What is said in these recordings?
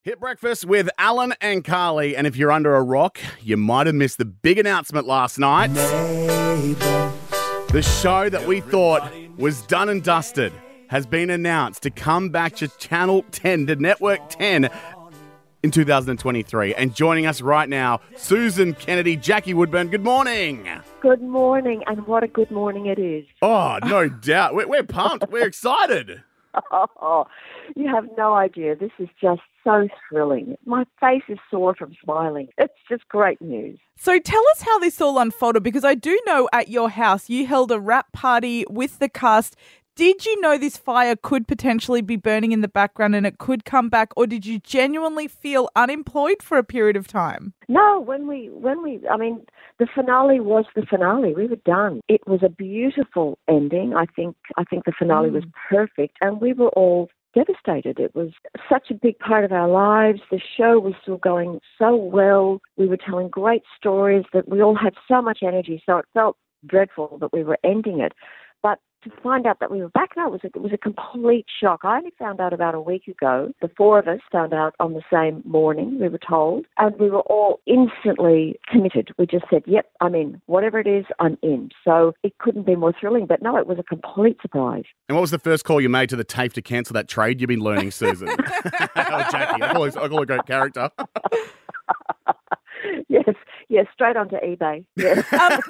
Hit Breakfast with Alan and Carly. And if you're under a rock, you might have missed the big announcement last night. The show that we thought was done and dusted has been announced to come back to Channel 10, to Network 10 in 2023. And joining us right now, Susan Kennedy, Jackie Woodburn. Good morning. Good morning, and what a good morning it is. Oh, no doubt. We're pumped. We're excited. Oh, you have no idea. This is just so thrilling. My face is sore from smiling. It's just great news. So tell us how this all unfolded, because I do know at your house you held a wrap party with the cast. Did you know this fire could potentially be burning in the background and it could come back, or did you genuinely feel unemployed for a period of time? No, the finale was the finale. We were done. It was a beautiful ending. I think the finale was perfect, and we were all devastated. It was such a big part of our lives. The show was still going so well. We were telling great stories that we all had so much energy, so it felt dreadful that we were ending it. But to find out that we were back now, it was a complete shock. I only found out about a week ago. The four of us found out on the same morning, we were told, and we were all instantly committed. We just said, yep, I'm in. Whatever it is, I'm in. So it couldn't be more thrilling. But no, it was a complete surprise. And what was the first call you made to the TAFE to cancel that trade you've been learning, Susan? Oh, Jackie, I call her a great character. Yes, straight onto eBay. Yes.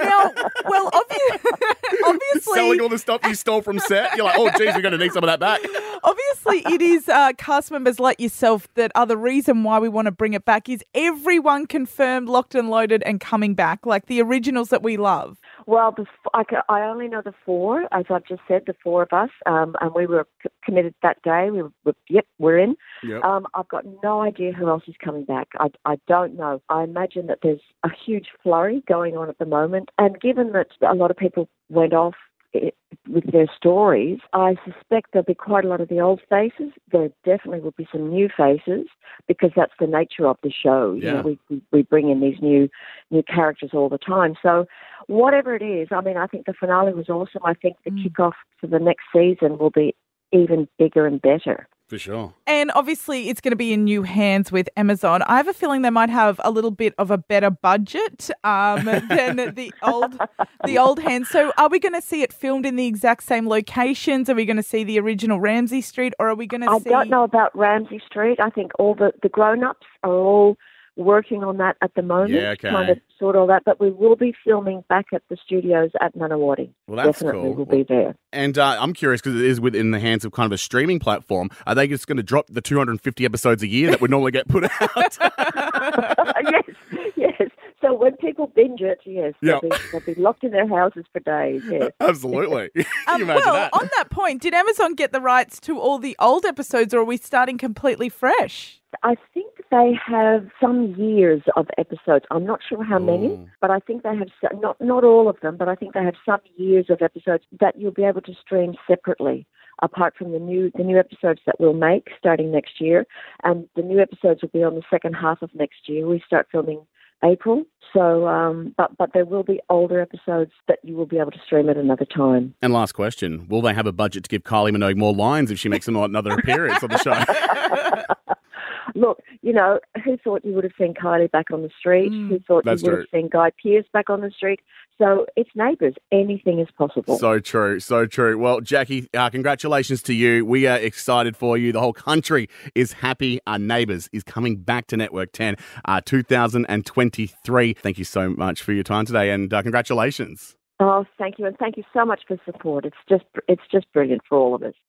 Obviously... Selling all the stuff you stole from set. You're like, oh, geez, we're going to need some of that back. Obviously, it is cast members like yourself that are the reason why we want to bring it back. Is everyone confirmed, locked and loaded and coming back, like the originals that we love? Well, I only know the four, as I've just said, the four of us, and we were committed that day. We're in. Yep. I've got no idea who else is coming back. I don't know. I imagine that there's a huge flurry going on at the moment, and given that a lot of people went off with their stories, I suspect there'll be quite a lot of the old faces. There definitely will be some new faces, because that's the nature of the show. Yeah. You know, we bring in these new characters all the time. So whatever it is, I think the finale was awesome. I think the kickoff for the next season will be even bigger and better. For sure. And obviously it's going to be in new hands with Amazon. I have a feeling they might have a little bit of a better budget than the old hands. So are we going to see it filmed in the exact same locations? Are we going to see the original Ramsay Street, or are we going to see... I don't know about Ramsay Street. I think all the grown-ups are all working on that at the moment, trying to sort all that. But we will be filming back at the studios at Manawati. Well, that's definitely cool. We'll be there. And I'm curious, because it is within the hands of kind of a streaming platform. Are they just going to drop the 250 episodes a year that would normally get put out? Yes. So when people binge it, yes, they'll be locked in their houses for days. Yes. Absolutely. Can you imagine that? On that point, did Amazon get the rights to all the old episodes, or are we starting completely fresh? I think they have some years of episodes. I'm not sure how many, but I think they have not all of them, but I think they have some years of episodes that you'll be able to stream separately, apart from the new episodes that we'll make starting next year. And the new episodes will be on the second half of next year. We start filming April. So, but there will be older episodes that you will be able to stream at another time. And last question, will they have a budget to give Kylie Minogue more lines if she makes another appearance on the show? Look, who thought you would have seen Kylie back on the street? Who thought you would have seen Guy Pearce back on the street? So it's Neighbours. Anything is possible. So true, so true. Well, Jackie, congratulations to you. We are excited for you. The whole country is happy. Neighbours is coming back to Network 10 2023. Thank you so much for your time today, and congratulations. Oh, thank you, and thank you so much for support. It's just brilliant for all of us.